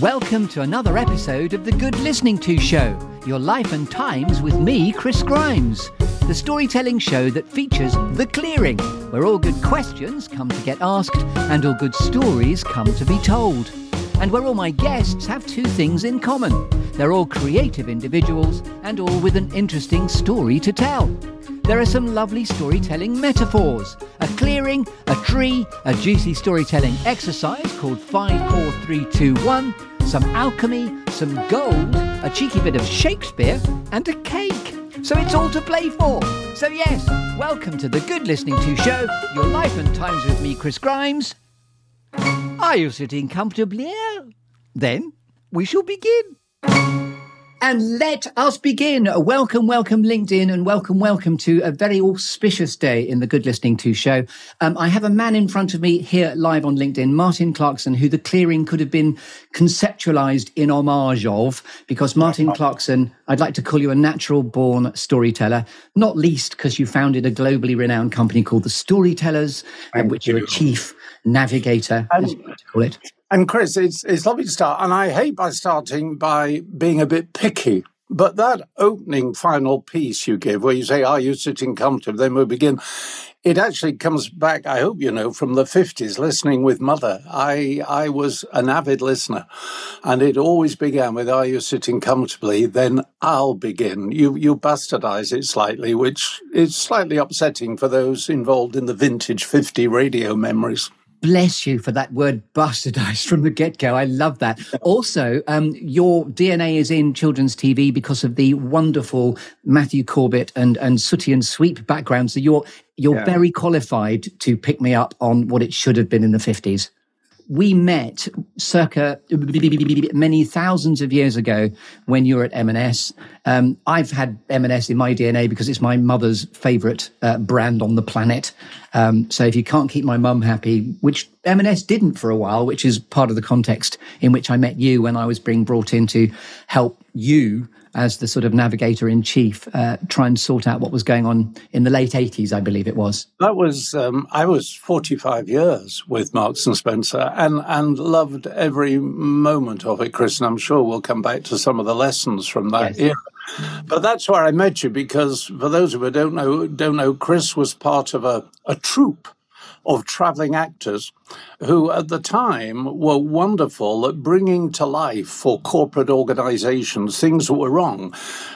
Welcome to another episode of The Good Listening To Show, your life and times with me, Chris Grimes, the storytelling show that features The Clearing, where all good questions come to get asked and all good stories come to be told. And where all my guests have two things in common. They're all creative individuals and all with an interesting story to tell. There are some lovely storytelling metaphors, a clearing, a tree, a juicy storytelling exercise called 5, 4, 3, 2, 1, some alchemy, some gold, a cheeky bit of Shakespeare, and a cake. So it's all to play for. So yes, welcome to The Good Listening To Show, your life and times with me, Chris Grimes. Are you sitting comfortably? Then we shall begin. And let us begin. Welcome, LinkedIn, and welcome to a very auspicious day in the Good Listening To Show. I have a man in front of me here live on LinkedIn, Martin Clarkson, who The Clearing could have been conceptualized in homage of, because Martin Clarkson, I'd like to call you a natural-born storyteller, not least because you founded a globally renowned company called The Storytellers, in which you're a chief navigator, as you like to call it. And Chris, it's lovely to start, and I hate by starting by being a bit picky, but that opening final piece you give, where you say, are you sitting comfortably, then we'll begin, it actually comes back, I hope you know, from the 50s, listening with Mother. I was an avid listener, and it always began with, are you sitting comfortably, then I'll begin. You bastardize it slightly, which is slightly upsetting for those involved in the vintage 50 radio memories. Bless you for that word bastardized from the get-go. I love that. Also, your DNA is in children's TV because of the wonderful Matthew Corbett and Sooty and Sweep background. So you're very qualified to pick me up on what it should have been in the 50s. We met circa many thousands of years ago when you were at M&S. I've had M&S in my DNA because it's my mother's favourite brand on the planet. So if you can't keep my mum happy, which M&S didn't for a while, which is part of the context in which I met you when I was being brought in to help you as the sort of navigator-in-chief, try and sort out what was going on in the late 80s, I believe it was. That was, I was 45 years with Marks and Spencer and loved every moment of it, Chris, and I'm sure we'll come back to some of the lessons from that era. But that's where I met you, because for those who don't know, Chris was part of a troupe of travelling actors who at the time were wonderful at bringing to life for corporate organizations things that were wrong.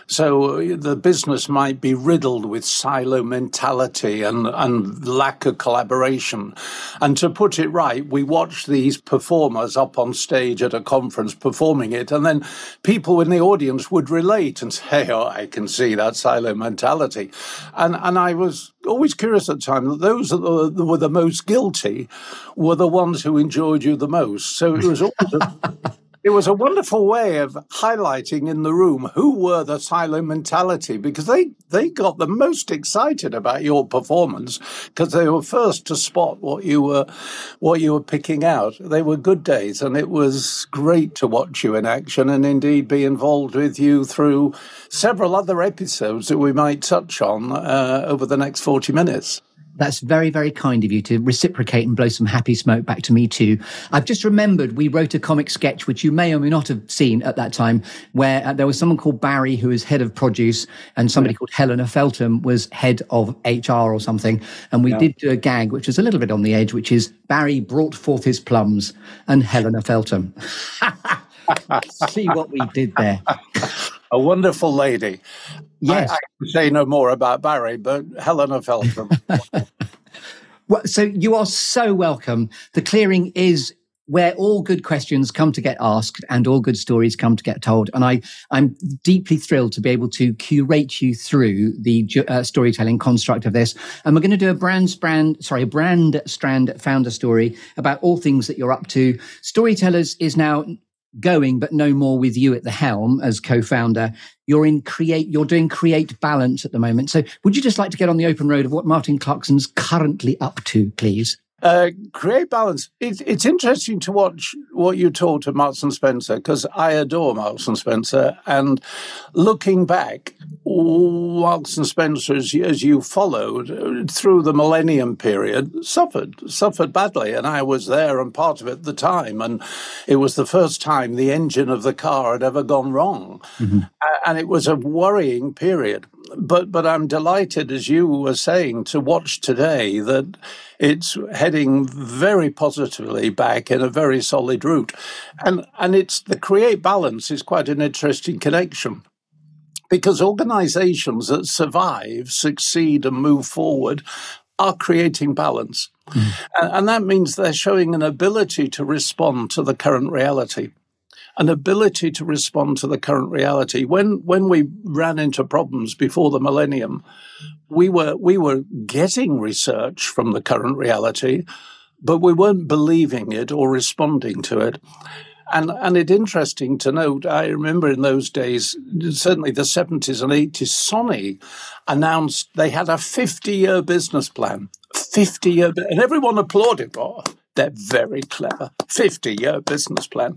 So the business might be riddled with silo mentality and lack of collaboration. And to put it right, we watched these performers up on stage at a conference performing it, and then people in the audience would relate and say, oh, I can see that silo mentality. And I was always curious at the time that those that were the most guilty were the ones who enjoyed you the most. So it was it was a wonderful way of highlighting in the room who were the silo mentality, because they got the most excited about your performance because they were first to spot what you were picking out. They were good days, and it was great to watch you in action and indeed be involved with you through several other episodes that we might touch on over the next 40 minutes. That's very, very kind of you to reciprocate and blow some happy smoke back to me too. I've just remembered we wrote a comic sketch, which you may or may not have seen at that time, where there was someone called Barry who was head of produce and somebody called Helena Feltham was head of HR or something. And we did do a gag, which was a little bit on the edge, which is Barry brought forth his plums and Helena Feltham. See what we did there. A wonderful lady. Yes. I can say no more about Barry, but Helena Feltham. Well, so you are so welcome. The Clearing is where all good questions come to get asked and all good stories come to get told. And I'm deeply thrilled to be able to curate you through the storytelling construct of this. And we're going to do a brand strand founder story about all things that you're up to. Storytellers is now going, but no more with you at the helm as co-founder. You're doing Create Balance at the moment. So would you just like to get on the open road of what Martin Clarkson's currently up to, please? Create balance. It's interesting to watch what you taught to Marks and Spencer, because I adore Marks and Spencer. And looking back, Marks and Spencer, as you followed through the millennium period, suffered badly. And I was there and part of it at the time. And it was the first time the engine of the car had ever gone wrong. Mm-hmm. And it was a worrying period. But I'm delighted, as you were saying, to watch today that it's heading very positively back in a very solid route. And it's the create balance is quite an interesting connection, because organizations that survive, succeed and move forward are creating balance. Mm. And that means they're showing an ability to respond to the current reality. An ability to respond to the current reality. When we ran into problems before the millennium, we were getting research from the current reality, but we weren't believing it or responding to it. And it's interesting to note, I remember in those days, certainly the 70s and 80s, Sony announced they had a 50-year business plan. 50-year, and everyone applauded. Oh, they're very clever. 50-year business plan.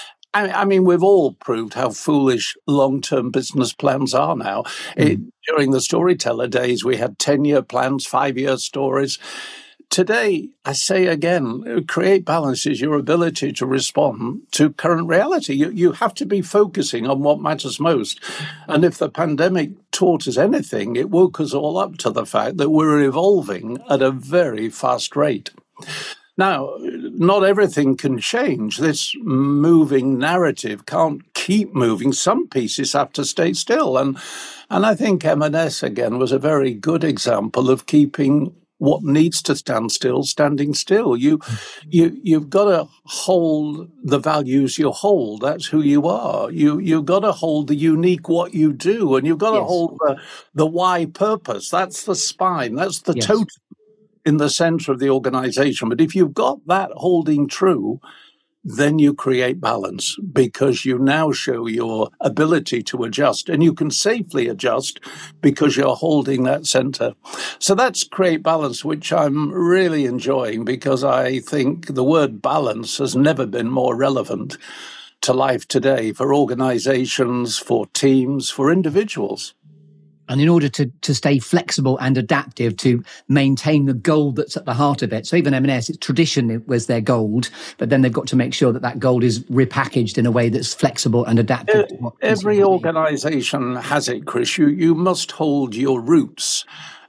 I mean, we've all proved how foolish long-term business plans are now. During the storyteller days, we had 10-year plans, 5-year stories. Today, I say again, create balance is your ability to respond to current reality. You have to be focusing on what matters most. And if the pandemic taught us anything, it woke us all up to the fact that we're evolving at a very fast rate. Now, not everything can change. This moving narrative can't keep moving. Some pieces have to stay still. And I think M&S, again, was a very good example of keeping what needs to stand still, standing still. You've got to hold the values you hold. That's who you are. You've got to hold the unique what you do, and you've got to hold the why purpose. That's the spine. That's the totem in the center of the organization. But if you've got that holding true, then you create balance, because you now show your ability to adjust, and you can safely adjust because you're holding that center. So that's create balance, which I'm really enjoying, because I think the word balance has never been more relevant to life today, for organizations, for teams, for individuals. And in order to stay flexible and adaptive, to maintain the gold that's at the heart of it. So even M&S, its tradition was their gold, but then they've got to make sure that gold is repackaged in a way that's flexible and adaptive. Every organization has it, Chris. You must hold your roots.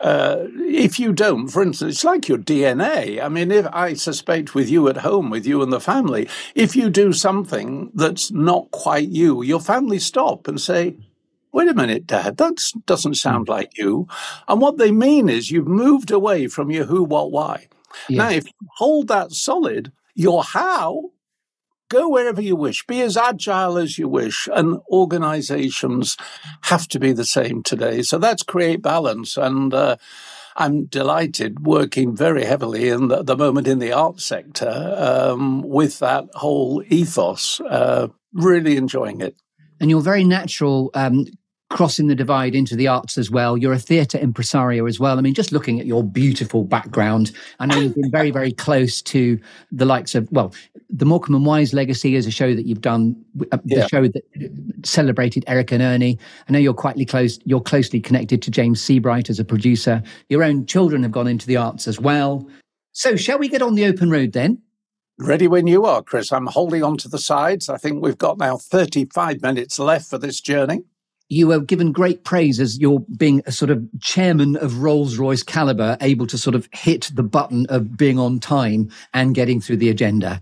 If you don't, for instance, it's like your DNA. I mean, if I suspect with you at home, with you and the family, if you do something that's not quite you, your family stop and say, wait a minute, Dad, that doesn't sound like you. And what they mean is you've moved away from your who, what, why. Yes. Now, if you hold that solid, your how, go wherever you wish, be as agile as you wish. And organizations have to be the same today. So that's create balance. And I'm delighted, working very heavily at the moment in the arts sector with that whole ethos, really enjoying it. And you're very natural crossing the divide into the arts as well. You're a theatre impresario as well. I mean, just looking at your beautiful background, I know you've been very, very close to the likes of, the Morecambe and Wise legacy is a show that you've done, the show that celebrated Eric and Ernie. I know you're closely connected to James Seabright as a producer. Your own children have gone into the arts as well. So shall we get on the open road then? Ready when you are, Chris. I'm holding on to the sides. I think we've got now 35 minutes left for this journey. You were given great praise as you're being a sort of chairman of Rolls-Royce caliber, able to sort of hit the button of being on time and getting through the agenda.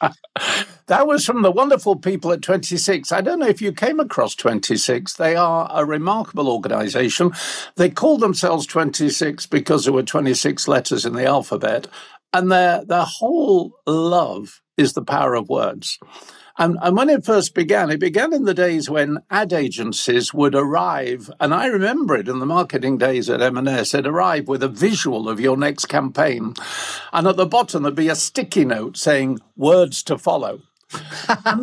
That was from the wonderful people at 26. I don't know if you came across 26. They are a remarkable organization. They call themselves 26 because there were 26 letters in the alphabet. And their whole love is the power of words. And when it first began, it began in the days when ad agencies would arrive, and I remember it in the marketing days at M&S, they'd arrive with a visual of your next campaign. And at the bottom, there'd be a sticky note saying, words to follow.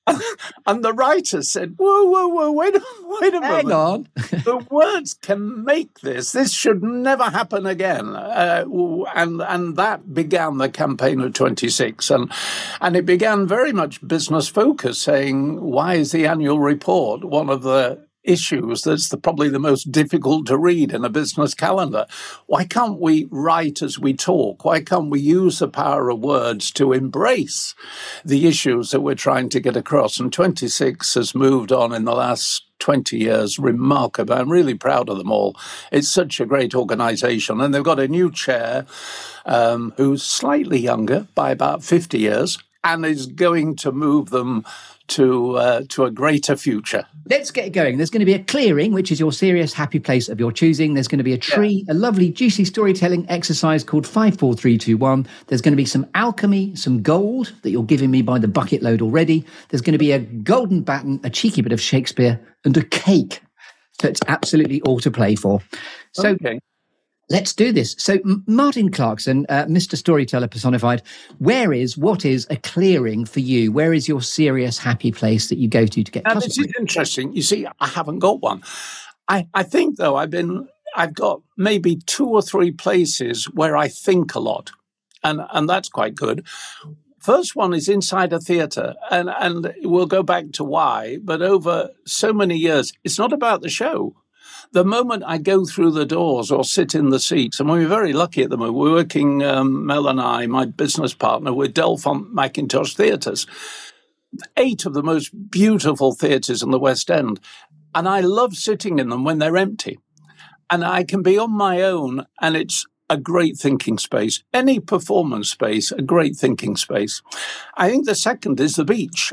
And the writer said, whoa, wait a moment. Hang on. The words can make this. This should never happen again. And that began the campaign of 26. And it began very much business focused, saying, why is the annual report one of the issues that's probably the most difficult to read in a business calendar? Why can't we write as we talk? Why can't we use the power of words to embrace the issues that we're trying to get across? And 26 has moved on in the last 20 years, remarkable. I'm really proud of them all. It's such a great organization. And they've got a new chair who's slightly younger by about 50 years and is going to move them to a greater future. Let's get going. There's going to be a clearing, which is your serious, happy place of your choosing. There's going to be a tree, a lovely, juicy storytelling exercise called 54321. There's going to be some alchemy, some gold that you're giving me by the bucket load already. There's going to be a golden baton, a cheeky bit of Shakespeare, and a cake that's absolutely all to play for. So, okay. Let's do this. So, Martin Clarkson, Mr. Storyteller personified, what is a clearing for you? Where is your serious, happy place that you go to get customers? This is interesting. You see, I haven't got one. I think, though, I've got maybe 2 or 3 places where I think a lot, and that's quite good. First one is inside a theatre, and we'll go back to why, but over so many years, it's not about the show. The moment I go through the doors or sit in the seats, and we're very lucky at the moment, we're working, Mel and I, my business partner, with Delphont Mackintosh Theatres, 8 of the most beautiful theatres in the West End. And I love sitting in them when they're empty. And I can be on my own, and it's a great thinking space. Any performance space, a great thinking space. I think the second is the beach.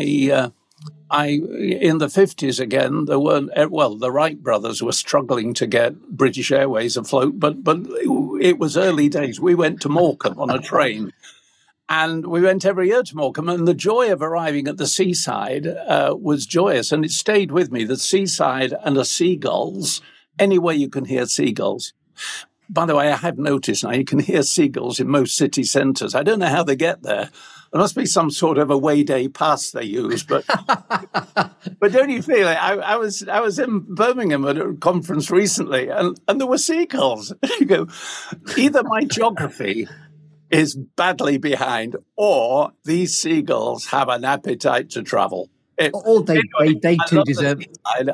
In the 50s again, there weren't, the Wright brothers were struggling to get British Airways afloat, but it was early days. We went to Morecambe on a train, and we went every year to Morecambe, and the joy of arriving at the seaside was joyous, and it stayed with me, the seaside and the seagulls, anywhere you can hear seagulls. By the way, I have noticed now you can hear seagulls in most city centres. I don't know how they get there. There must be some sort of away day pass they use, but don't you feel it? I was in Birmingham at a conference recently, and there were seagulls. You go, either my geography is badly behind, or these seagulls have an appetite to travel. They too deserve.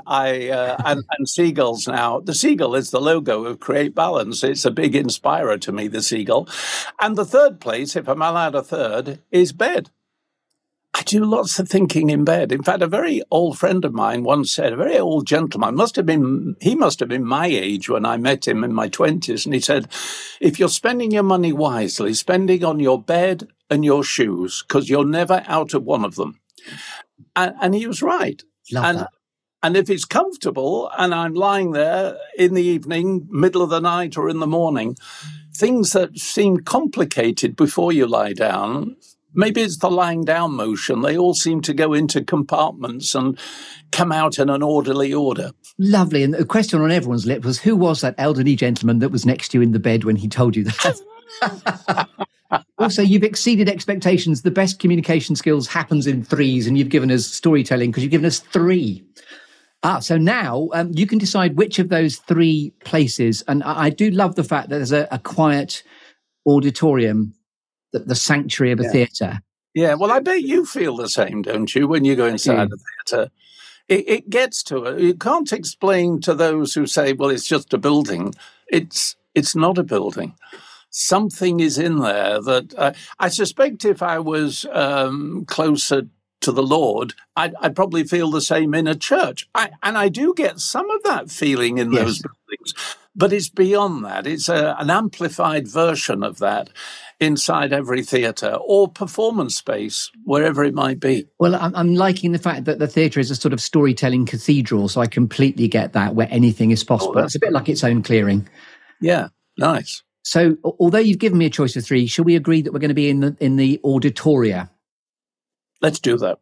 And seagulls now. The seagull is the logo of Create Balance. It's a big inspirer to me, the seagull. And the third place, if I'm allowed a third, is bed. I do lots of thinking in bed. In fact, a very old friend of mine once said, a very old gentleman, he must have been my age when I met him in my 20s. And he said, if you're spending your money wisely, spending on your bed and your shoes, because you're never out of one of them. And he was right. And if it's comfortable and I'm lying there in the evening, middle of the night or in the morning, things that seem complicated before you lie down, maybe it's the lying down motion. They all seem to go into compartments and come out in an orderly order. Lovely. And the question on everyone's lip was, who was that elderly gentleman that was next to you in the bed when he told you that? Also, you've exceeded expectations. The best communication skills happens in 3s, and you've given us storytelling because you've given us 3. So now you can decide which of those 3 places. And I do love the fact that there's a quiet auditorium, the sanctuary of a theatre. Yeah, well, I bet you feel the same, don't you, when you go inside the theatre? It gets to it. You can't explain to those who say, well, it's just a building. It's not a building. Something is in there that I suspect if I was closer to the Lord, I'd probably feel the same in a church. And I do get some of that feeling in those buildings, but it's beyond that. It's an amplified version of that inside every theatre or performance space, wherever it might be. Well, I'm liking the fact that the theatre is a sort of storytelling cathedral, so I completely get that, where anything is possible. It's a bit like its own clearing. Yeah, nice. So, although you've given me a choice of 3, shall we agree that we're going to be in the auditoria? Let's do that.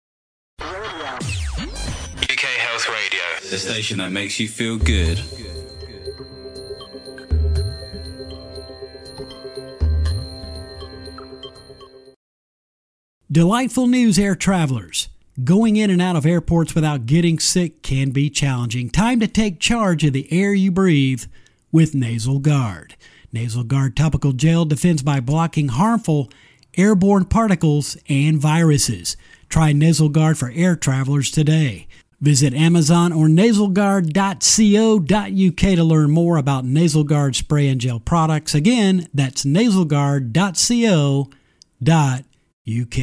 UK Health Radio, the station that makes you feel good. Delightful news, air travelers. Going in and out of airports without getting sick can be challenging. Time to take charge of the air you breathe with Nasal Guard. Nasal Guard topical gel defends by blocking harmful airborne particles and viruses. Try Nasal Guard for air travelers today. Visit Amazon or nasalguard.co.uk to learn more about Nasal Guard spray and gel products. Again, that's nasalguard.co.uk.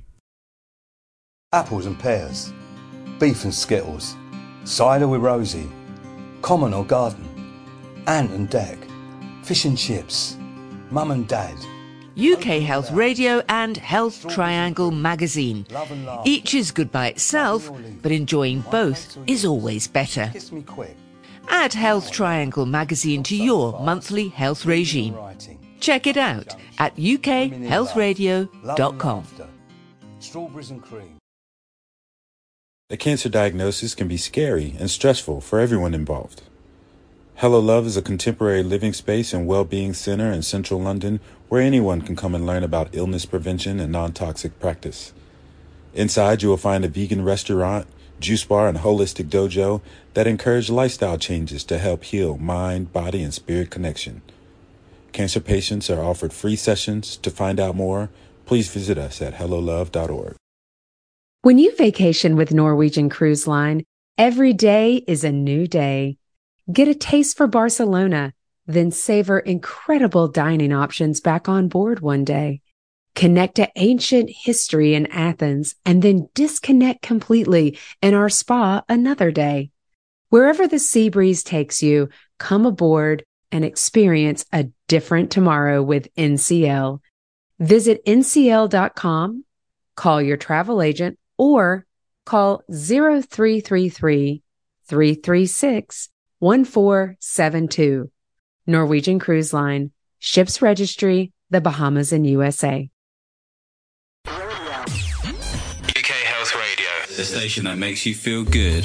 Apples and pears, beef and skittles, cider with Rosie, common or garden, ant and deck, fish and chips, mum and dad. UK Health Radio and Health Triangle magazine. Each is good by itself, but enjoying both is always better. Add Health Triangle magazine to your monthly health regime. Check it out at ukhealthradio.com. Strawberries and cream. A cancer diagnosis can be scary and stressful for everyone involved. Hello Love is a contemporary living space and well-being center in central London where anyone can come and learn about illness prevention and non-toxic practice. Inside, you will find a vegan restaurant, juice bar, and holistic dojo that encourage lifestyle changes to help heal mind, body, and spirit connection. Cancer patients are offered free sessions. To find out more, please visit us at hellolove.org. When you vacation with Norwegian Cruise Line, every day is a new day. Get a taste for Barcelona, then savor incredible dining options back on board one day. Connect to ancient history in Athens and then disconnect completely in our spa another day. Wherever the sea breeze takes you, come aboard and experience a different tomorrow with NCL. Visit ncl.com, call your travel agent, or call 0333 336 1472. Norwegian Cruise Line. Ships Registry, the Bahamas and USA. UK Health Radio, the station that makes you feel good.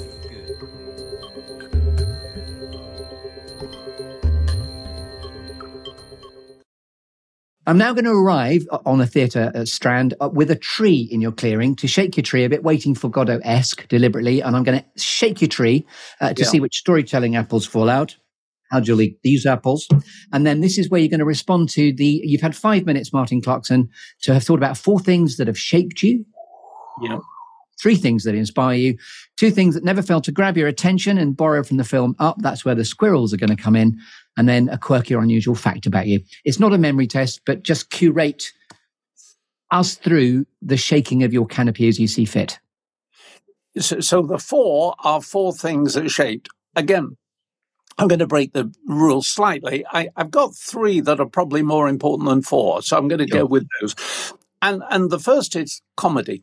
I'm now going to arrive on a theatre strand with a tree in your clearing to shake your tree a bit, waiting for Godot-esque deliberately. And I'm going to shake your tree to see which storytelling apples fall out. How'd you like these apples? And then this is where you're going to respond to you've had 5 minutes, Martin Clarkson, to have thought about 4 things that have shaped you. Yeah. 3 things that inspire you. 2 things that never fail to grab your attention and borrow from the film Up. That's where the squirrels are going to come in. And then a quirky or unusual fact about you. It's not a memory test, but just curate us through the shaking of your canopy as you see fit. So the 4 are 4 things that shaped. Again, I'm going to break the rules slightly. I've got 3 that are probably more important than 4, so I'm going to go with those. And the first is comedy.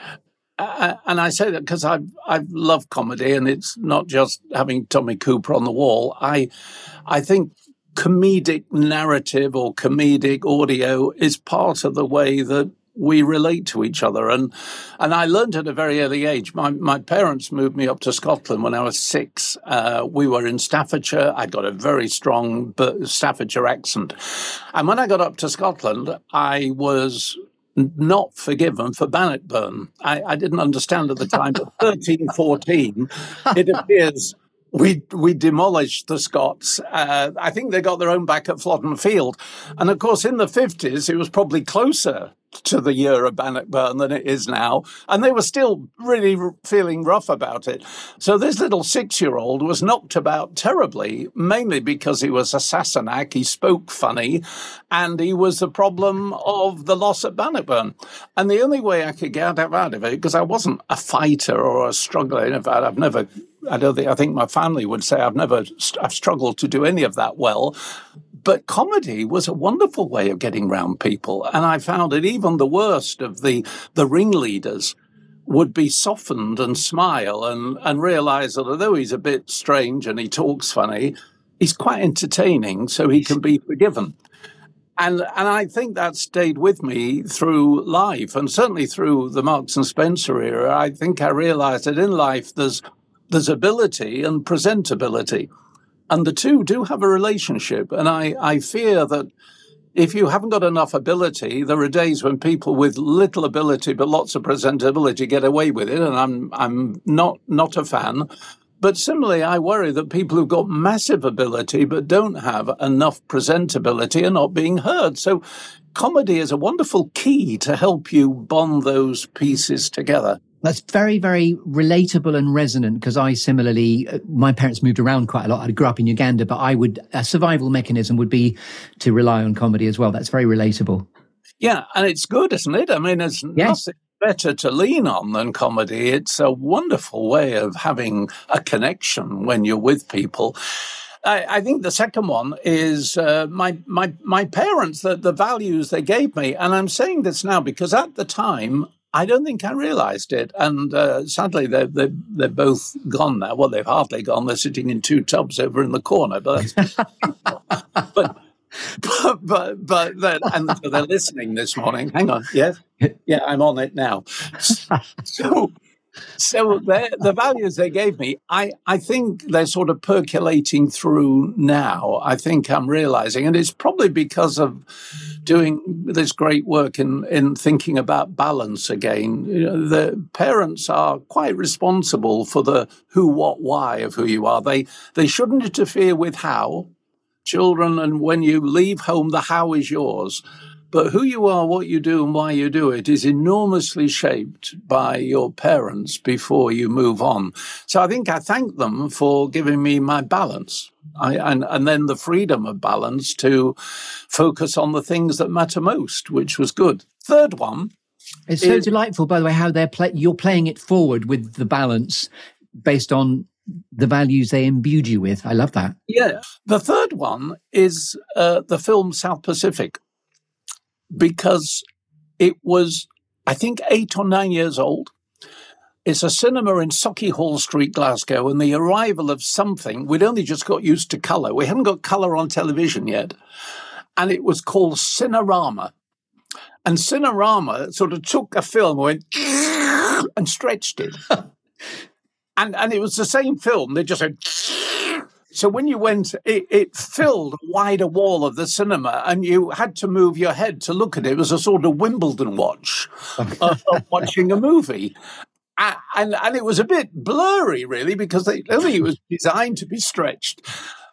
And I say that because I love comedy, and it's not just having Tommy Cooper on the wall. I think comedic narrative or comedic audio is part of the way that we relate to each other. And I learned at a very early age. My parents moved me up to Scotland when I was 6. We were in Staffordshire. I'd got a very strong Staffordshire accent. And when I got up to Scotland, I was not forgiven for Bannockburn. I didn't understand at the time, but 13, 14, it appears we demolished the Scots. I think they got their own back at Flodden Field. And of course, in the 50s, it was probably closer to the year of Bannockburn than it is now. And they were still really feeling rough about it. So this little 6-year-old was knocked about terribly, mainly because he was a Sassenach, he spoke funny, and he was the problem of the loss at Bannockburn. And the only way I could get out of it, because I wasn't a fighter or a struggler, in fact, I think my family would say I've struggled to do any of that well. But comedy was a wonderful way of getting round people. And I found that even the worst of the ringleaders would be softened and smile and realize that although he's a bit strange and he talks funny, he's quite entertaining, so he can be forgiven. And I think that stayed with me through life, and certainly through the Marks and Spencer era. I think I realized that in life there's ability and presentability. And the two do have a relationship. And I fear that if you haven't got enough ability, there are days when people with little ability but lots of presentability get away with it, and I'm not a fan. But similarly, I worry that people who've got massive ability but don't have enough presentability are not being heard. So comedy is a wonderful key to help you bond those pieces together. That's very, very relatable and resonant, because I similarly, my parents moved around quite a lot. I grew up in Uganda, but a survival mechanism would be to rely on comedy as well. That's very relatable. Yeah, and it's good, isn't it? I mean, there's nothing better to lean on than comedy. It's a wonderful way of having a connection when you're with people. I think the second one is my parents, the values they gave me. And I'm saying this now because at the time, I don't think I realized it. And sadly, they're both gone now. Well, they've hardly gone. They're sitting in two tubs over in the corner. But and so they're listening this morning. Hang on. Yes. Yeah, I'm on it now. So the values they gave me, I think they're sort of percolating through now. I think I'm realizing, and it's probably because of doing this great work in thinking about balance again. You know, the parents are quite responsible for the who, what, why of who you are. They shouldn't interfere with how. Children, and when you leave home, the how is yours. But who you are, what you do, and why you do it is enormously shaped by your parents before you move on. So I think I thank them for giving me my balance, and then the freedom of balance to focus on the things that matter most, which was good. Third one. It's so delightful, by the way, how you're playing it forward with the balance based on the values they imbued you with. I love that. Yeah. The third one is the film South Pacific, because it was, I think, 8 or 9 years old. It's a cinema in Sauchiehall Street, Glasgow, and the arrival of something. We'd only just got used to colour. We hadn't got colour on television yet. And it was called Cinerama. And Cinerama sort of took a film, went and stretched it. And it was the same film. They just said, so when you went, it filled a wider wall of the cinema, and you had to move your head to look at it. It was a sort of Wimbledon watch of watching a movie. And it was a bit blurry, really, because it was designed to be stretched.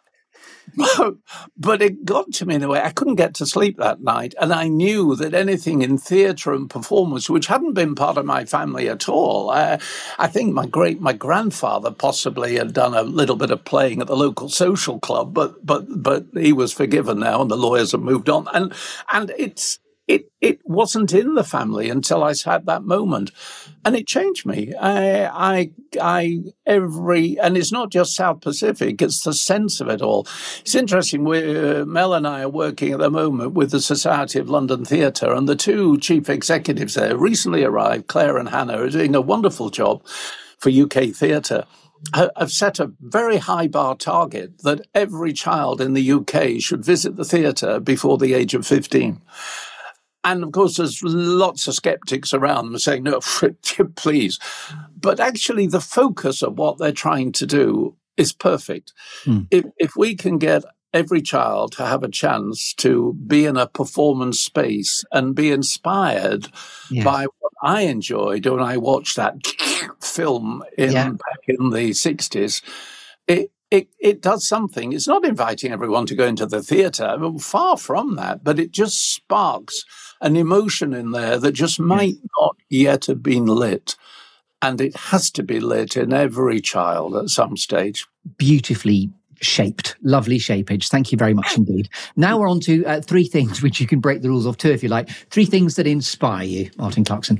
But it got to me in a way. I couldn't get to sleep that night. And I knew that anything in theatre and performance, which hadn't been part of my family at all, I think my grandfather possibly had done a little bit of playing at the local social club, but he was forgiven now and the lawyers have moved on. And it wasn't in the family until I had that moment, and it changed me. And it's not just South Pacific; it's the sense of it all. It's interesting. Mel and I are working at the moment with the Society of London Theatre, and the two chief executives there recently arrived, Claire and Hannah, are doing a wonderful job for UK theatre. Have set a very high bar target that every child in the UK should visit the theatre before the age of 15. And, of course, there's lots of skeptics around them saying, no, please. But actually, the focus of what they're trying to do is perfect. If we can get every child to have a chance to be in a performance space and be inspired by what I enjoyed when I watched that film back in the 60s, it does something. It's not inviting everyone to go into the theatre, far from that, but it just sparks an emotion in there that just might not yet have been lit. And it has to be lit in every child at some stage. Beautifully shaped, lovely shapeage. Thank you very much indeed. Now we're on to 3 things which you can break the rules of too, if you like. 3 things that inspire you, Martin Clarkson.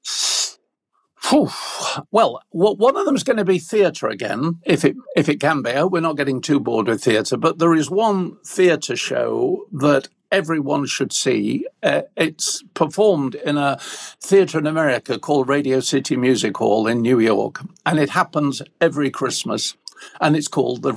Well, one of them is going to be theatre again, if it can be. I hope we're not getting too bored with theatre, but there is one theatre show that everyone should see. It's performed in a theatre in America called Radio City Music Hall in New York, and it happens every Christmas. And it's called the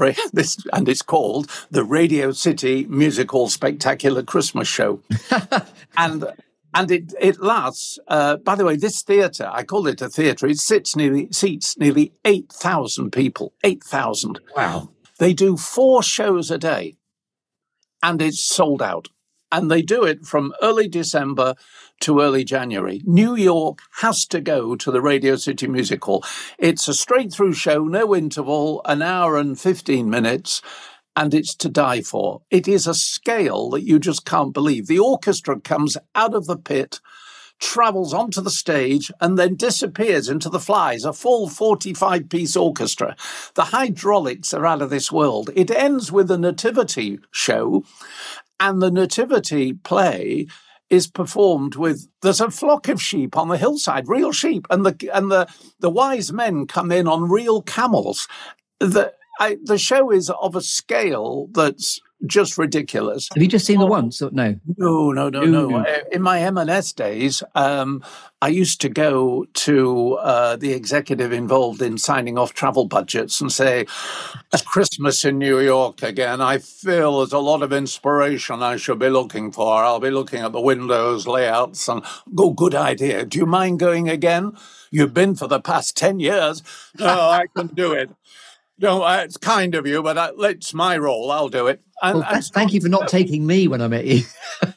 Radio City Music Hall Spectacular Christmas Show, and it lasts. By the way, this theatre, I call it a theatre. It seats nearly 8,000 people. 8,000. Wow! They do 4 shows a day, and it's sold out. And they do it from early December to early January. New York has to go to the Radio City Music Hall. It's a straight-through show, no interval, an hour and 15 minutes, and it's to die for. It is a scale that you just can't believe. The orchestra comes out of the pit, travels onto the stage, and then disappears into the flies, a full 45-piece orchestra. The hydraulics are out of this world. It ends with a nativity show, and the nativity play is performed with, there's a flock of sheep on the hillside, real sheep, and the wise men come in on real camels. The show is of a scale that's just ridiculous. Have you just seen the once? Or no. No. In my M&S days, I used to go to the executive involved in signing off travel budgets and say, it's Christmas in New York again. I feel there's a lot of inspiration I should be looking for. I'll be looking at the windows, layouts, and good idea. Do you mind going again? You've been for the past 10 years. No, I can do it. No, it's kind of you, but it's my role. I'll do it. Thank you for not taking me when I met you.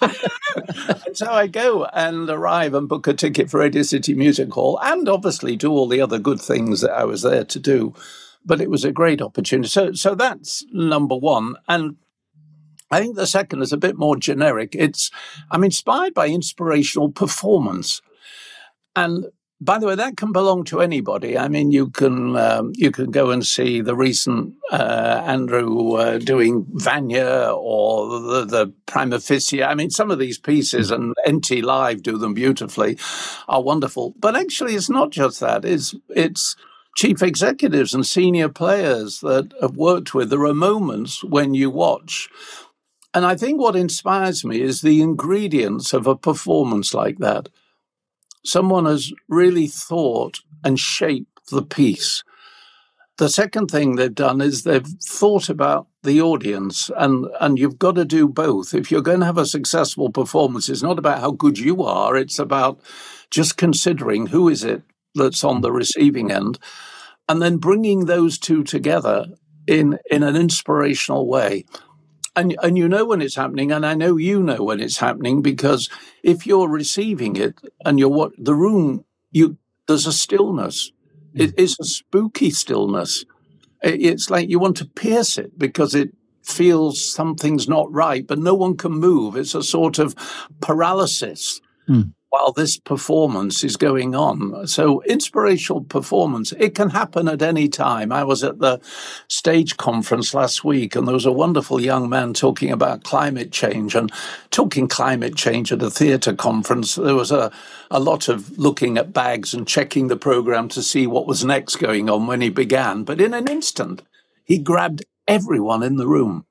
And so I go and arrive and book a ticket for Radio City Music Hall and obviously do all the other good things that I was there to do. But it was a great opportunity. So that's number one. And I think the second is a bit more generic. I'm inspired by inspirational performance. And by the way, that can belong to anybody. I mean, you can go and see the recent Andrew doing Vanya or the Prima Facie. I mean, some of these pieces, and NT Live do them beautifully, are wonderful. But actually, it's not just that. It's chief executives and senior players that I've worked with. There are moments when you watch. And I think what inspires me is the ingredients of a performance like that. Someone has really thought and shaped the piece. The second thing they've done is they've thought about the audience, and you've got to do both. If you're going to have a successful performance, it's not about how good you are. It's about just considering who is it that's on the receiving end, and then bringing those two together in an inspirational way. And you know when it's happening, and I know you know when it's happening, because if you're receiving it and the room, there's a stillness. It is a spooky stillness. It's like you want to pierce it because it feels something's not right, but no one can move. It's a sort of paralysis while this performance is going on. So inspirational performance, it can happen at any time. I was at the stage conference last week, and there was a wonderful young man talking about climate change, and talking climate change at a theatre conference. There was a lot of looking at bags and checking the programme to see what was next going on when he began. But in an instant, he grabbed everyone in the room.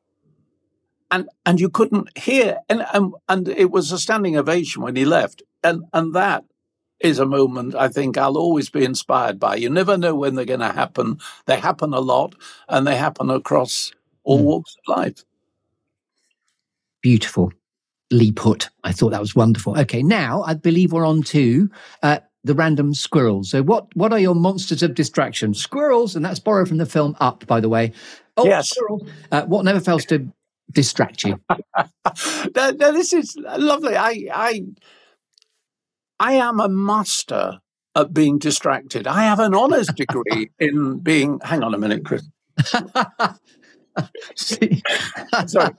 And you couldn't hear, and it was a standing ovation when he left. And that is a moment I think I'll always be inspired by. You never know when they're going to happen. They happen a lot, and they happen across all walks of life. Beautifully put. I thought that was wonderful. Okay, now I believe we're on to the random squirrels. So what are your monsters of distraction? Squirrels, and that's borrowed from the film Up, by the way. Oh, yes. Squirrels. What never fails to distract you? Now, this is lovely. I am a master at being distracted. I have an honours degree in being... Hang on a minute, Chris. Sorry.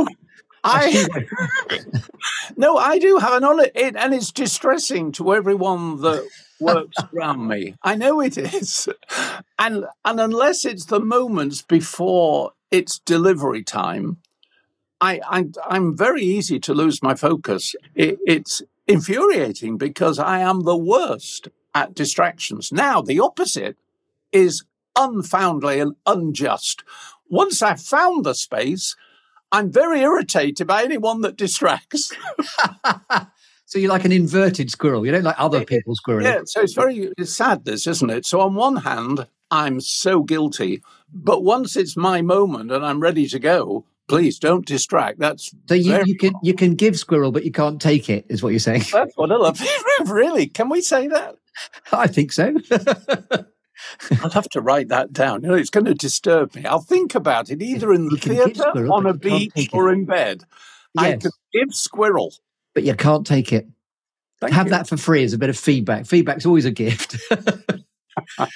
No, I do have an honour, and it's distressing to everyone that works around me. I know it is. And unless it's the moments before it's delivery time, I'm very easy to lose my focus. It's infuriating because I am the worst at distractions. Now, the opposite is unfoundly and unjust. Once I've found the space, I'm very irritated by anyone that distracts. So you're like an inverted squirrel. You don't like other people's squirrels. Yeah, so it's sad, this, isn't it? So on one hand, I'm so guilty. But once it's my moment and I'm ready to go, please don't distract. So you can give squirrel, but you can't take it, is what you're saying. That's what I love. Really? Can we say that? I think so. I'll have to write that down. You know, it's going to disturb me. I'll think about it either in the theatre, on a beach, or in bed. I could give squirrel. But you can't take it. Have that for free as a bit of feedback. Feedback's always a gift. UK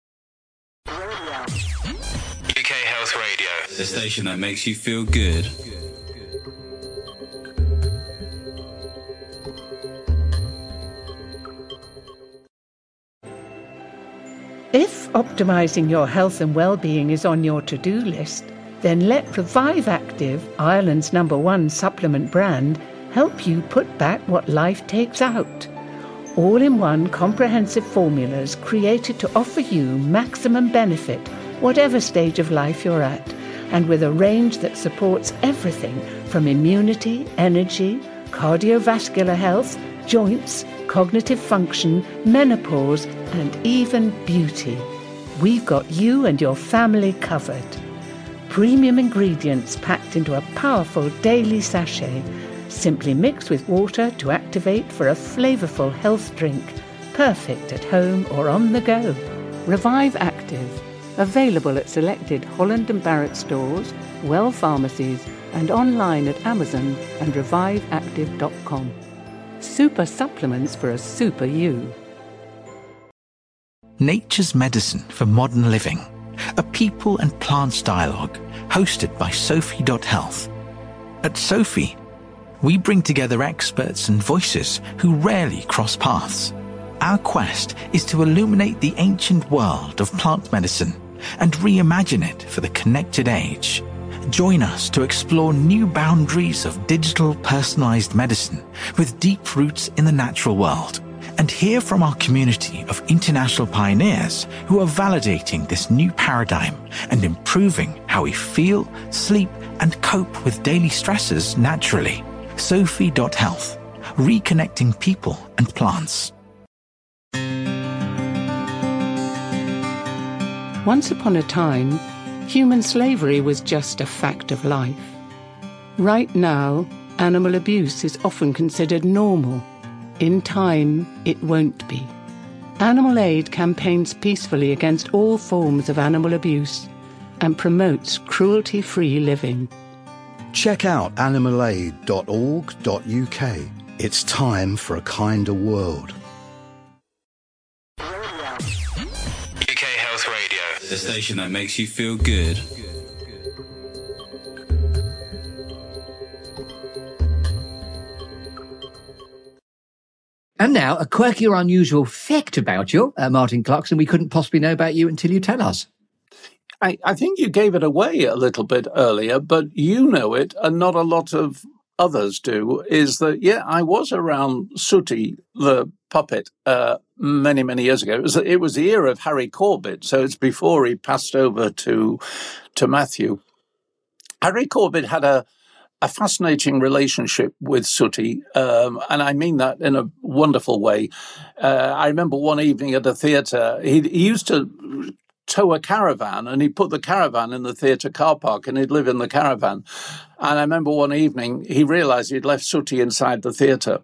Health Radio, the station that makes you feel good. If optimising your health and well-being is on your to-do list, then let Revive Active, Ireland's #1 supplement brand, help you put back what life takes out. All-in-one comprehensive formulas created to offer you maximum benefit, whatever stage of life you're at, and with a range that supports everything from immunity, energy, cardiovascular health, joints, cognitive function, menopause, and even beauty. We've got you and your family covered. Premium ingredients packed into a powerful daily sachet. Simply mix with water to activate for a flavourful health drink. Perfect at home or on the go. Revive Active. Available at selected Holland & Barrett stores, Well pharmacies, and online at Amazon and reviveactive.com. Super supplements for a super you. Nature's Medicine for Modern Living, a people and plants dialogue hosted by Sophie.Health. At Sophie, we bring together experts and voices who rarely cross paths. Our quest is to illuminate the ancient world of plant medicine and reimagine it for the connected age. Join us to explore new boundaries of digital personalized medicine with deep roots in the natural world, and hear from our community of international pioneers who are validating this new paradigm and improving how we feel, sleep, and cope with daily stresses naturally. Sophie.Health, reconnecting people and plants. Once upon a time, human slavery was just a fact of life. Right now, animal abuse is often considered normal. In time, it won't be. Animal Aid campaigns peacefully against all forms of animal abuse and promotes cruelty-free living. Check out animalaid.org.uk. It's time for a kinder world. UK Health Radio, the station that makes you feel good. And now, a quirky or unusual fact about you, Martin Clarkson, we couldn't possibly know about you until you tell us. I think you gave it away a little bit earlier, but you know it, and not a lot of others do, is that, I was around Sooty, the puppet, many, many years ago. It was the era of Harry Corbett, so it's before he passed over to Matthew. Harry Corbett had a fascinating relationship with Sooty, and I mean that in a wonderful way. I remember one evening at a theatre, he used to tow a caravan, and he'd put the caravan in the theatre car park, and he'd live in the caravan. And I remember one evening he realised he'd left Sooty inside the theatre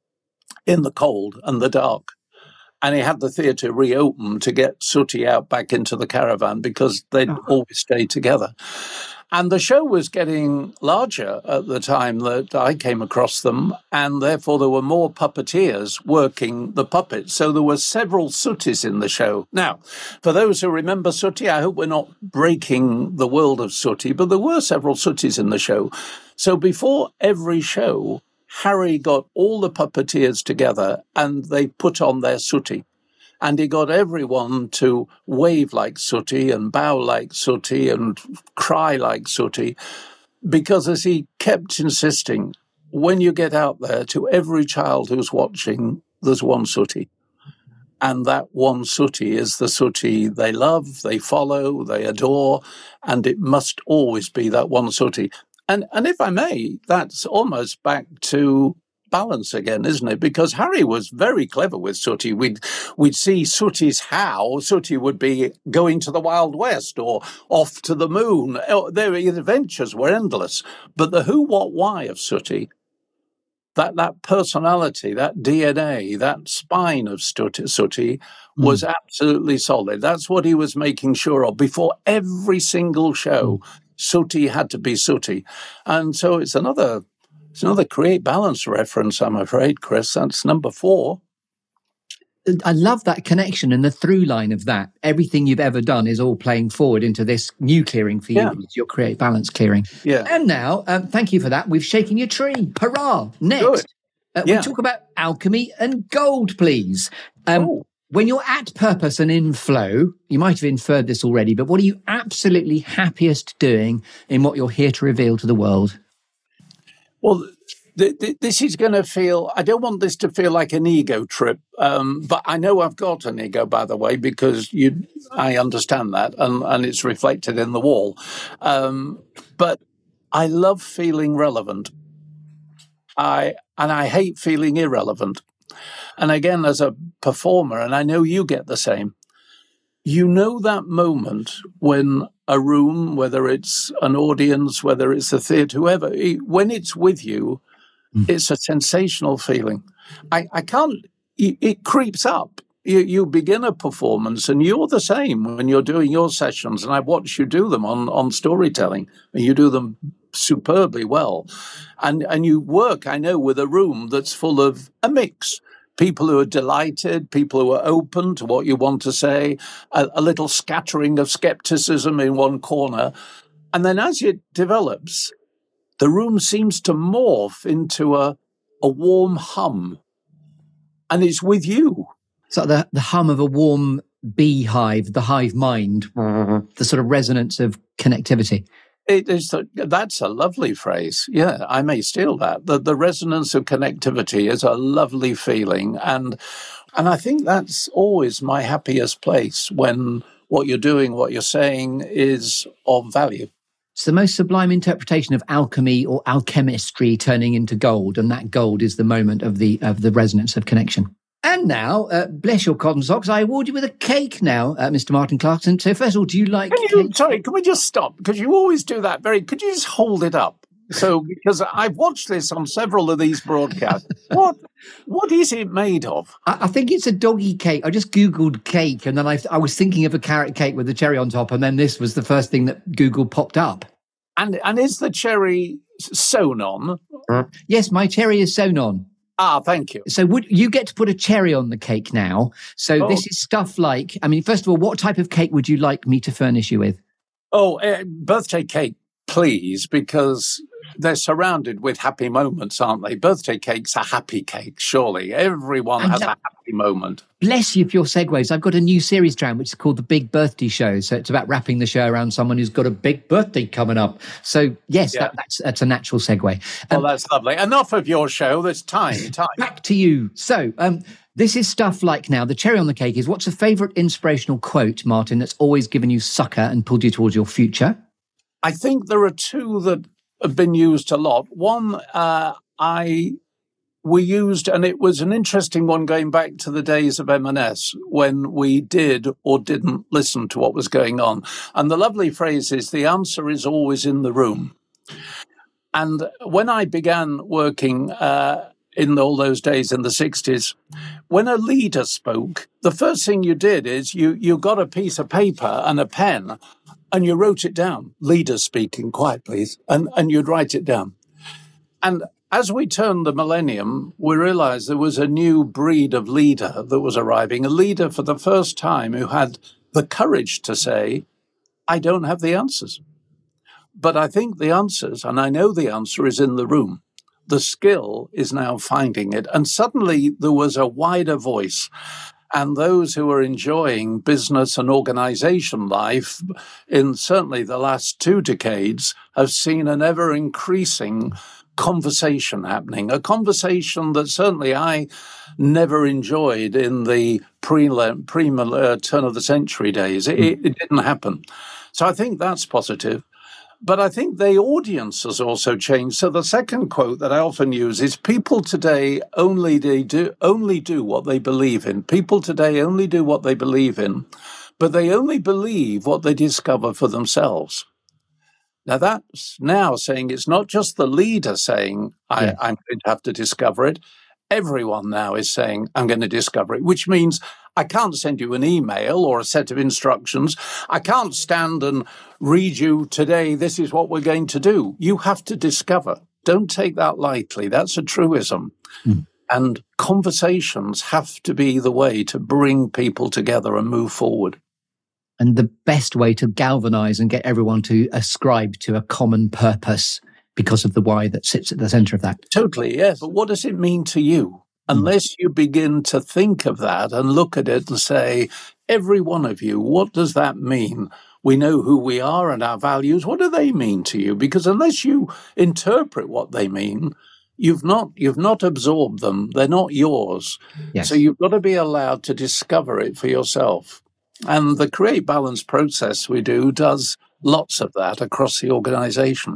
in the cold and the dark. And he had the theatre reopened to get Sooty out back into the caravan because they'd always stayed together. And the show was getting larger at the time that I came across them, and therefore there were more puppeteers working the puppets. So there were several Sooties in the show. Now, for those who remember Sooty, I hope we're not breaking the world of Sooty, but there were several Sooties in the show. So before every show, Harry got all the puppeteers together and they put on their Sooty. And he got everyone to wave like Sooty and bow like Sooty and cry like Sooty, because as he kept insisting, when you get out there, to every child who's watching, there's one Sooty. And that one Sooty is the Sooty they love, they follow, they adore, and it must always be that one Sooty. And if I may, that's almost back to balance again, isn't it? Because Harry was very clever with Sooty. We'd see Sooty's how. Sooty would be going to the Wild West or off to the moon. Their adventures were endless. But the who, what, why of Sooty, that personality, that DNA, that spine of Sooty was absolutely solid. That's what he was making sure of. Before every single show, Sooty had to be Sooty. And so it's another It's another Create Balance reference, I'm afraid, Chris. That's number 4. I love that connection and the through line of that. Everything you've ever done is all playing forward into this new clearing for you, your Create Balance clearing. Yeah. And now, thank you for that. We've shaken your tree. Hurrah. Next, we talk about alchemy and gold, please. When you're at purpose and in flow, you might have inferred this already, but what are you absolutely happiest doing in what you're here to reveal to the world? Well, this is going to feel, I don't want this to feel like an ego trip, but I know I've got an ego, by the way, because I understand that, and it's reflected in the wall. But I love feeling relevant. And I hate feeling irrelevant. And again, as a performer, and I know you get the same, you know that moment when a room, whether it's an audience, whether it's a theatre, whoever, when it's with you, it's a sensational feeling. I can't, it creeps up. You begin a performance and you're the same when you're doing your sessions. And I've watched you do them on storytelling, and you do them superbly well. And you work, I know, with a room that's full of a mix. People who are delighted, people who are open to what you want to say, a little scattering of skepticism in one corner. And then as it develops, the room seems to morph into a warm hum. And it's with you. So the hum of a warm beehive, the hive mind, the sort of resonance of connectivity. That's a lovely phrase. Yeah, I may steal that. The resonance of connectivity is a lovely feeling. And I think that's always my happiest place, when what you're doing, what you're saying is of value. It's the most sublime interpretation of alchemy or alchemistry turning into gold. And that gold is the moment of the resonance of connection. And now, bless your cotton socks, I award you with a cake now, Mr. Martin Clarkson. So first of all, do you like cake? Sorry, can we just stop? Because you always do that. Could you just hold it up? So, because I've watched this on several of these broadcasts. What is it made of? I think it's a doggy cake. I just Googled cake, and then I was thinking of a carrot cake with the cherry on top, and then this was the first thing that Google popped up. And is the cherry sewn on? Yes, my cherry is sewn on. Thank you. So would you get to put a cherry on the cake now? So this is stuff like, I mean, first of all, what type of cake would you like me to furnish you with? Birthday cake, please, because they're surrounded with happy moments, aren't they? Birthday cake's a happy cake, surely. Everyone has a happy moment. Bless you for your segues. I've got a new series round which is called The Big Birthday Show. So it's about wrapping the show around someone who's got a big birthday coming up. So yes, that's a natural segue. That's lovely. Enough of your show. There's time. Back to you. So this is stuff like, now, the cherry on the cake is, what's a favourite inspirational quote, Martin, that's always given you succour and pulled you towards your future? I think there are two that have been used a lot. One, we used, and it was an interesting one going back to the days of M&S, when we did or didn't listen to what was going on. And the lovely phrase is, the answer is always in the room. And when I began working in all those days in the 60s, when a leader spoke, the first thing you did is you got a piece of paper and a pen, and you wrote it down. Leader speaking, quiet please, and you'd write it down. And as we turned the millennium, we realized there was a new breed of leader that was arriving, a leader for the first time who had the courage to say, I don't have the answers. But I think the answers, and I know the answer, is in the room. The skill is now finding it. And suddenly there was a wider voice. And those who are enjoying business and organization life in certainly the last 2 decades have seen an ever-increasing conversation happening, a conversation that certainly I never enjoyed in the turn of the century days. It didn't happen. So I think that's positive. But I think the audience has also changed. So the second quote that I often use is, people today only do what they believe in. People today only do what they believe in, but they only believe what they discover for themselves. Now, that's now saying it's not just the leader saying, I'm going to have to discover it. Everyone now is saying, I'm going to discover it, which means I can't send you an email or a set of instructions. I can't stand and read you today, this is what we're going to do. You have to discover. Don't take that lightly. That's a truism. And conversations have to be the way to bring people together and move forward. And the best way to galvanize and get everyone to ascribe to a common purpose because of the why that sits at the center of that. Totally, yes. But what does it mean to you? Unless you begin to think of that and look at it and say, every one of you, what does that mean? We know who we are and our values. What do they mean to you? Because unless you interpret what they mean, you've not absorbed them. They're not yours. Yes. So you've got to be allowed to discover it for yourself. And the Create Balance process we do does lots of that across the organization.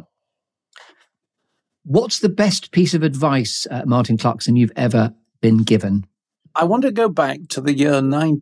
What's the best piece of advice, Martin Clarkson, you've ever been given? I want to go back to the year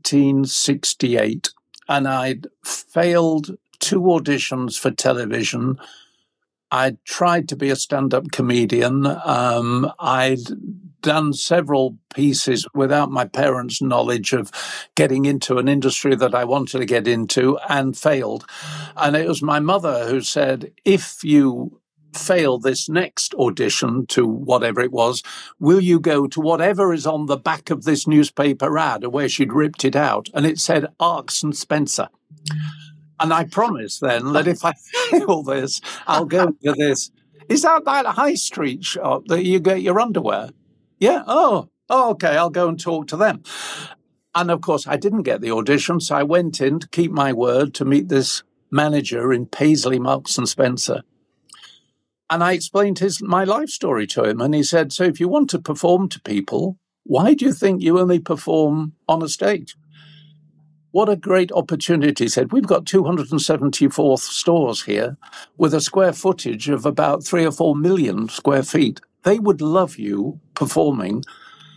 1968, and I'd failed 2 auditions for television. I'd tried to be a stand-up comedian. I'd done several pieces without my parents' knowledge of getting into an industry that I wanted to get into, and failed. And it was my mother who said, if you fail this next audition to whatever it was, will you go to whatever is on the back of this newspaper ad, where she'd ripped it out, and it said Arks and Spencer. And I promised then that if I fail this, I'll go to this. Is that high street shop that you get your underwear? Yeah. Oh, okay. I'll go and talk to them. And of course, I didn't get the audition, so I went in to keep my word to meet this manager in Paisley, Marks and Spencer. And I explained my life story to him. And he said, so if you want to perform to people, why do you think you only perform on a stage? What a great opportunity. He said, we've got 274 stores here with a square footage of about 3 or 4 million square feet. They would love you performing.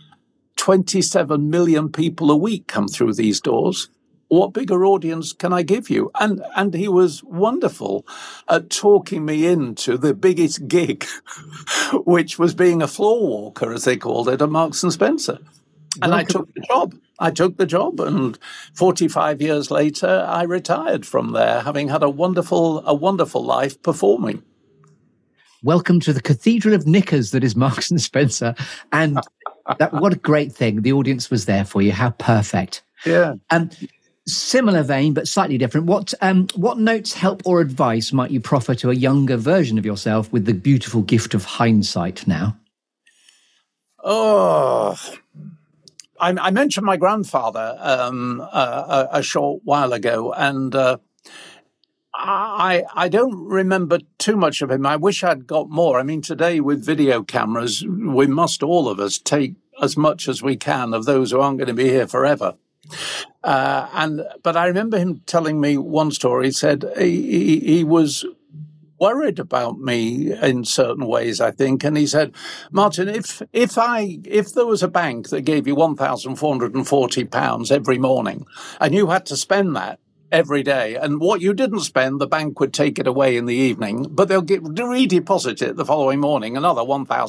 27 million people a week come through these doors. What bigger audience can I give you? And he was wonderful at talking me into the biggest gig, which was being a floor walker, as they called it, at Marks and Spencer. And I took the job. And 45 years later, I retired from there, having had a wonderful life performing. Welcome to the Cathedral of Knickers that is Marks and Spencer. And what a great thing. The audience was there for you. How perfect. Yeah. Similar vein, but slightly different. What notes, help, or advice might you proffer to a younger version of yourself with the beautiful gift of hindsight now? Oh, I mentioned my grandfather a short while ago, and I don't remember too much of him. I wish I'd got more. I mean, today with video cameras, we must all of us take as much as we can of those who aren't going to be here forever. But I remember him telling me one story. He said he was worried about me in certain ways, I think. And he said, Martin, if there was a bank that gave you £1,440 every morning and you had to spend that every day, and what you didn't spend, the bank would take it away in the evening, but they'll redeposit it the following morning, another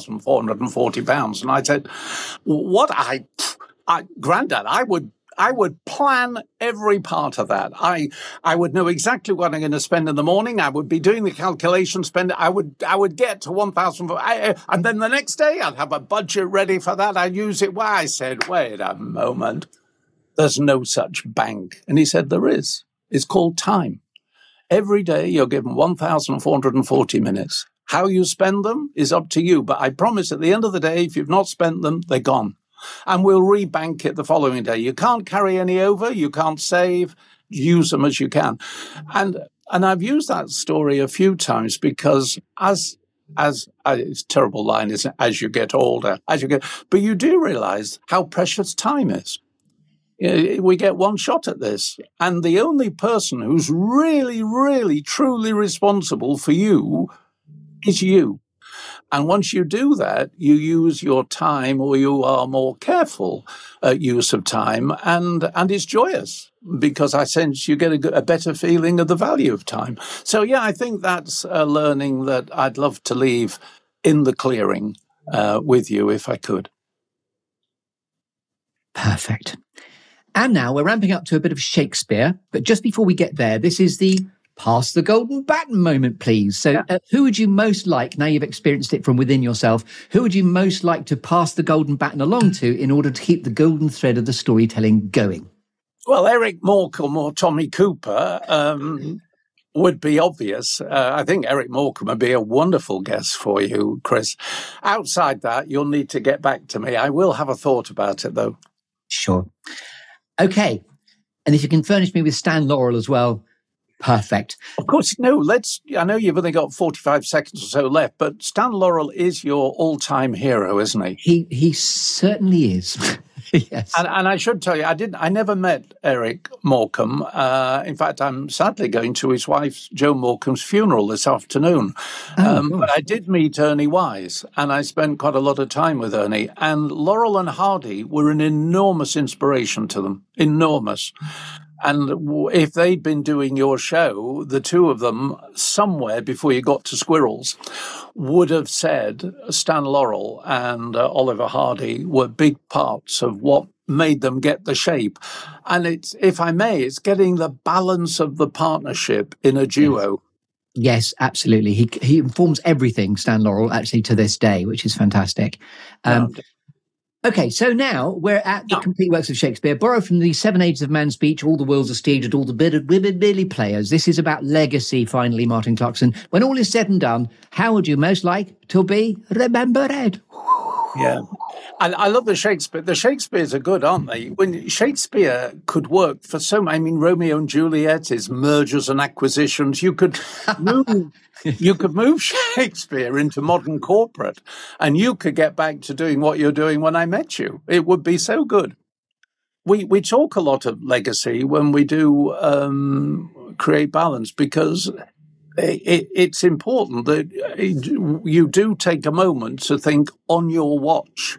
£1,440. And I said, what? Grandad, I would plan every part of that. I would know exactly what I'm going to spend in the morning. I would be doing the calculation, I would get to 1,000, and then the next day I'd have a budget ready for that. I'd use it. Why? I said, wait a moment. There's no such bank. And he said, there is. It's called time. Every day you're given 1,440 minutes. How you spend them is up to you. But I promise at the end of the day, if you've not spent them, they're gone. And we'll rebank it the following day. You can't carry any over. You can't save. Use them as you can. And I've used that story a few times because as it's a terrible line, isn't it? As you get older, but you do realize how precious time is. We get one shot at this. And the only person who's really, really, truly responsible for you is you. And once you do that, you use your time, or you are more careful use of time, and it's joyous because I sense you get a better feeling of the value of time. So, yeah, I think that's a learning that I'd love to leave in the clearing with you if I could. Perfect. And now we're ramping up to a bit of Shakespeare, but just before we get there, this is the pass the golden baton moment, please. So who would you most like, now you've experienced it from within yourself, who would you most like to pass the golden baton along to in order to keep the golden thread of the storytelling going? Well, Eric Morecambe or Tommy Cooper would be obvious. I think Eric Morecambe would be a wonderful guest for you, Chris. Outside that, you'll need to get back to me. I will have a thought about it, though. Sure. Okay. And if you can furnish me with Stan Laurel as well, perfect. Of course, no, I know you've only got 45 seconds or so left, but Stan Laurel is your all-time hero, isn't he? He certainly is. Yes. And I should tell you, I never met Eric Morecambe. In fact, I'm sadly going to his wife, Jo Morecambe's funeral this afternoon. But I did meet Ernie Wise, and I spent quite a lot of time with Ernie. And Laurel and Hardy were an enormous inspiration to them. Enormous. And if they'd been doing your show, the two of them, somewhere before you got to Squirrels, would have said Stan Laurel and Oliver Hardy were big parts of what made them get the shape. And it's, if I may, it's getting the balance of the partnership in a duo. Yes, absolutely. He informs everything, Stan Laurel, actually, to this day, which is fantastic. Okay, so now we're at the complete works of Shakespeare, borrowed from the 7 Ages of Man speech, all the world's a stage and all the merely players. This is about legacy, finally, Martin Clarkson. When all is said and done, how would you most like to be remembered? Yeah. I love the Shakespeare. The Shakespeares are good, aren't they? When Shakespeare could work for so many, I mean, Romeo and Juliet is mergers and acquisitions. You could move Shakespeare into modern corporate, and you could get back to doing what you're doing when I met you. It would be so good. We talk a lot of legacy when we do create balance, because it's important that you do take a moment to think on your watch.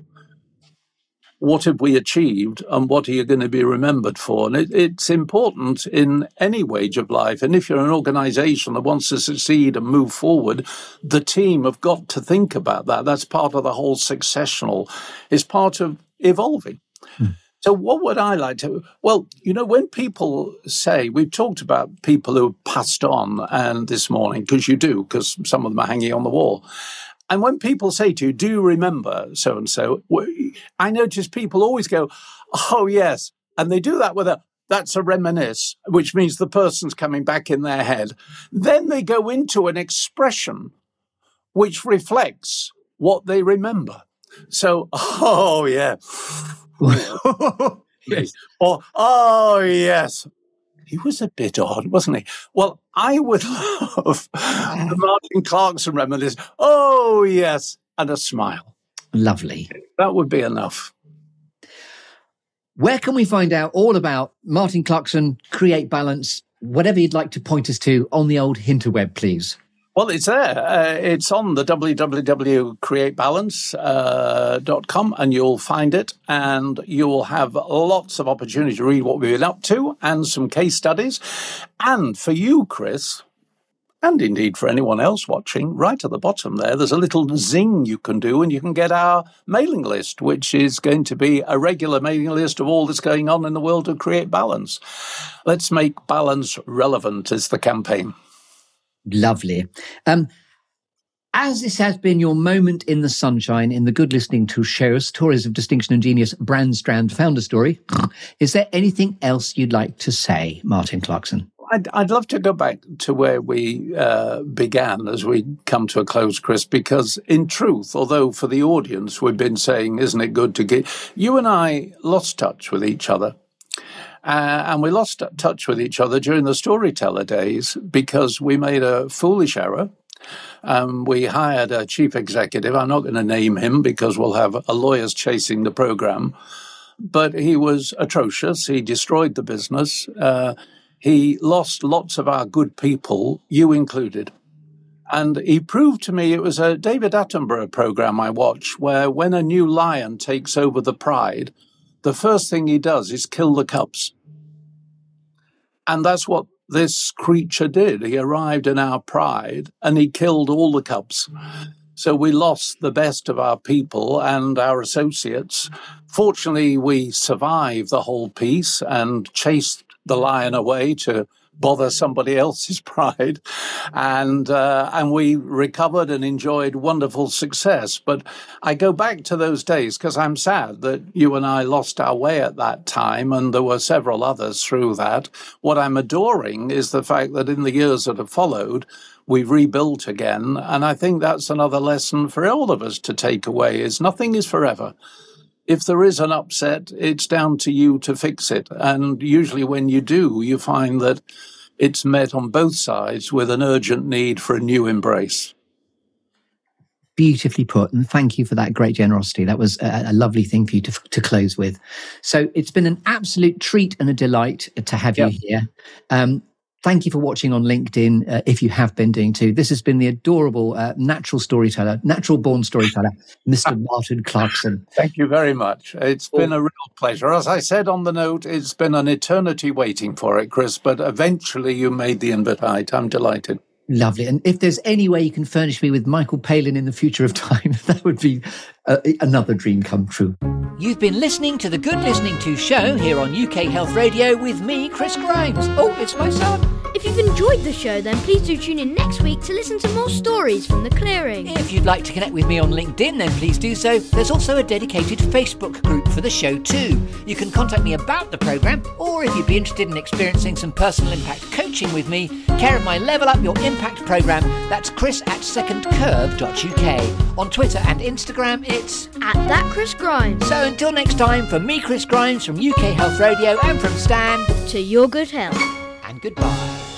What have we achieved and what are you going to be remembered for? And it's important in any wage of life. And if you're an organization that wants to succeed and move forward, the team have got to think about that. That's part of the whole successional, is part of evolving. So what would I like to... Well, you know, when people say... We've talked about people who have passed on and this morning, because you do, because some of them are hanging on the wall. And when people say to you, do you remember so-and-so? I notice people always go, oh, yes. And they do that with that's a reminisce, which means the person's coming back in their head. Then they go into an expression which reflects what they remember. So, oh, yeah. Yes. Or, oh, yes. He was a bit odd, wasn't he? Well, I would love the Martin Clarkson reminisce. Oh, yes. And a smile. Lovely. That would be enough. Where can we find out all about Martin Clarkson, Create Balance, whatever you'd like to point us to on the old interweb, please? Well, it's there. It's on the www.createbalance.com, and you'll find it, and you'll have lots of opportunity to read what we've been up to and some case studies. And for you, Chris, and indeed for anyone else watching, right at the bottom there's a little zing you can do, and you can get our mailing list, which is going to be a regular mailing list of all that's going on in the world of Create Balance. Let's make balance relevant is the campaign. Lovely. As this has been your moment in the sunshine in the Good Listening to show, Stories of Distinction and Genius, Brand Strand Founder Story, is there anything else you'd like to say, Martin Clarkson? I'd love to go back to where we began as we come to a close, Chris, because in truth, although for the audience we've been saying, isn't it good to get... You and I lost touch with each other. And we lost touch with each other during the Storyteller days because we made a foolish error. We hired a chief executive. I'm not going to name him because we'll have lawyers chasing the program. But he was atrocious. He destroyed the business. He lost lots of our good people, you included. And he proved to me, it was a David Attenborough program I watched, where when a new lion takes over the pride, the first thing he does is kill the cubs. And that's what this creature did. He arrived in our pride and he killed all the cubs. So we lost the best of our people and our associates. Fortunately, we survived the whole piece and chased the lion away to bother somebody else's pride. And we recovered and enjoyed wonderful success. But I go back to those days because I'm sad that you and I lost our way at that time, and there were several others through that. What I'm adoring is the fact that in the years that have followed, we've rebuilt again. And I think that's another lesson for all of us to take away, is nothing is forever. If there is an upset, it's down to you to fix it. And usually when you do, you find that it's met on both sides with an urgent need for a new embrace. Beautifully put, and thank you for that great generosity. That was a lovely thing for you to close with. So it's been an absolute treat and a delight to have you here. Thank you for watching on LinkedIn, if you have been doing too. This has been the adorable natural-born storyteller, Mr. Martin Clarkson. Thank you very much. It's been a real pleasure. As I said on the note, it's been an eternity waiting for it, Chris, but eventually you made the invite. I'm delighted. Lovely. And if there's any way you can furnish me with Michael Palin in the future of time, that would be another dream come true. You've been listening to the Good Listening To show here on UK Health Radio with me, Chris Grimes. Oh, it's my son. If you've enjoyed the show, then please do tune in next week to listen to more stories from The Clearing. If you'd like to connect with me on LinkedIn, then please do so. There's also a dedicated Facebook group for the show too. You can contact me about the programme, or if you'd be interested in experiencing some personal impact coaching with me, care of my Level Up Your Impact programme, that's chris@secondcurve.uk. On Twitter and Instagram, it's @ThatChrisGrimes. So until next time, from me, Chris Grimes, from UK Health Radio, and from Stan, to your good health. And goodbye.